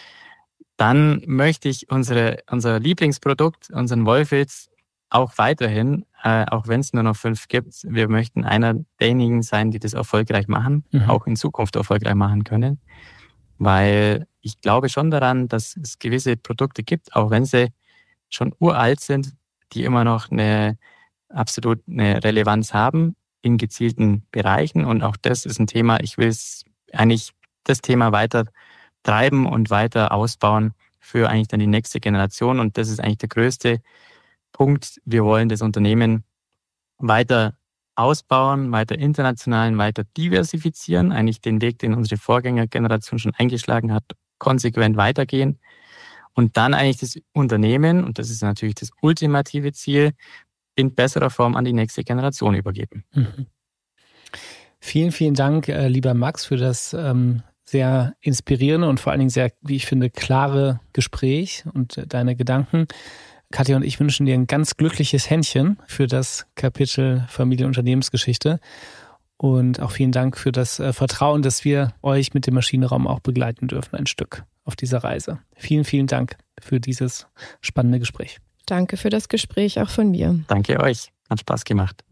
Dann möchte ich unsere, unser Lieblingsprodukt, unseren Wolfitz, auch weiterhin, äh, auch wenn es nur noch fünf gibt, wir möchten einer derjenigen sein, die das erfolgreich machen, mhm. auch in Zukunft erfolgreich machen können. Weil ich glaube schon daran, dass es gewisse Produkte gibt, auch wenn sie schon uralt sind, die immer noch eine absolut eine Relevanz haben in gezielten Bereichen. Und auch das ist ein Thema, ich will es eigentlich das Thema weiter treiben und weiter ausbauen für eigentlich dann die nächste Generation. Und das ist eigentlich der größte Punkt. Wir wollen das Unternehmen weiter ausbauen, weiter international, weiter diversifizieren, eigentlich den Weg, den unsere Vorgängergeneration schon eingeschlagen hat, konsequent weitergehen und dann eigentlich das Unternehmen, und das ist natürlich das ultimative Ziel, in besserer Form an die nächste Generation übergeben. Mhm. Vielen, vielen Dank, äh, lieber Max, für das ähm, sehr inspirierende und vor allen Dingen sehr, wie ich finde, klare Gespräch und äh, deine Gedanken. Katja und ich wünschen dir ein ganz glückliches Händchen für das Kapitel Familienunternehmensgeschichte und auch vielen Dank für das äh, Vertrauen, dass wir euch mit dem Maschinenraum auch begleiten dürfen, ein Stück auf dieser Reise. Vielen, vielen Dank für dieses spannende Gespräch. Danke für das Gespräch auch von mir. Danke euch, hat Spaß gemacht.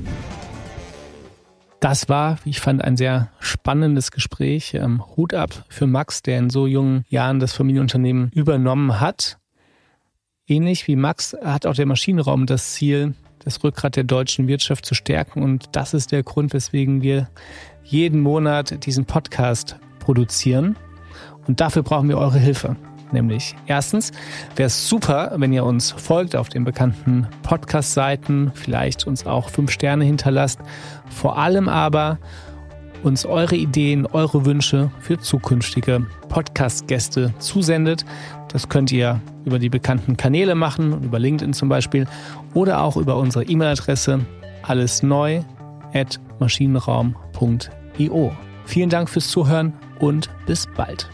Das war, wie ich fand, ein sehr spannendes Gespräch. Ähm, Hut ab für Max, der in so jungen Jahren das Familienunternehmen übernommen hat. Ähnlich wie Max hat auch der Maschinenraum das Ziel, das Rückgrat der deutschen Wirtschaft zu stärken. Und das ist der Grund, weswegen wir jeden Monat diesen Podcast produzieren. Und dafür brauchen wir eure Hilfe. Nämlich erstens wäre es super, wenn ihr uns folgt auf den bekannten Podcast-Seiten, vielleicht uns auch fünf Sterne hinterlasst. Vor allem aber uns eure Ideen, eure Wünsche für zukünftige Podcast-Gäste zusendet. Das könnt ihr über die bekannten Kanäle machen, über LinkedIn zum Beispiel, oder auch über unsere E-Mail-Adresse allesneu at maschinenraum punkt io. Vielen Dank fürs Zuhören und bis bald.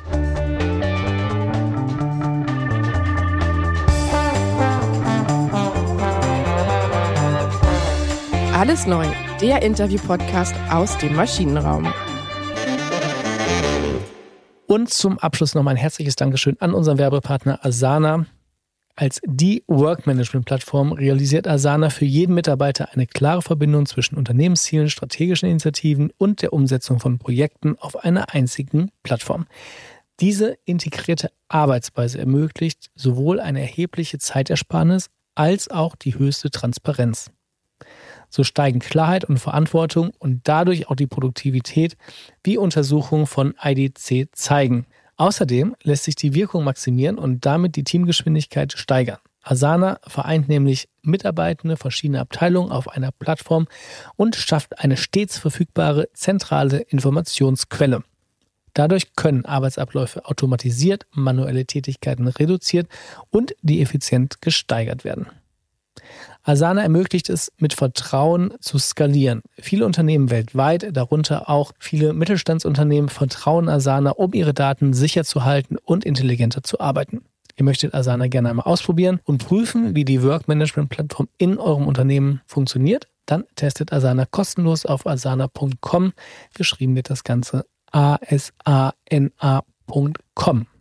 Alles neu, der Interview-Podcast aus dem Maschinenraum. Und zum Abschluss noch mal ein herzliches Dankeschön an unseren Werbepartner Asana. Als die Workmanagement-Plattform realisiert Asana für jeden Mitarbeiter eine klare Verbindung zwischen Unternehmenszielen, strategischen Initiativen und der Umsetzung von Projekten auf einer einzigen Plattform. Diese integrierte Arbeitsweise ermöglicht sowohl eine erhebliche Zeitersparnis als auch die höchste Transparenz. So steigen Klarheit und Verantwortung und dadurch auch die Produktivität, wie Untersuchungen von I D C zeigen. Außerdem lässt sich die Wirkung maximieren und damit die Teamgeschwindigkeit steigern. Asana vereint nämlich Mitarbeitende verschiedener Abteilungen auf einer Plattform und schafft eine stets verfügbare zentrale Informationsquelle. Dadurch können Arbeitsabläufe automatisiert, manuelle Tätigkeiten reduziert und die Effizienz gesteigert werden. Asana ermöglicht es, mit Vertrauen zu skalieren. Viele Unternehmen weltweit, darunter auch viele Mittelstandsunternehmen, vertrauen Asana, um ihre Daten sicher zu halten und intelligenter zu arbeiten. Ihr möchtet Asana gerne einmal ausprobieren und prüfen, wie die Workmanagement-Plattform in eurem Unternehmen funktioniert? Dann testet Asana kostenlos auf asana punkt com. Geschrieben wird das Ganze A S A N A punkt com.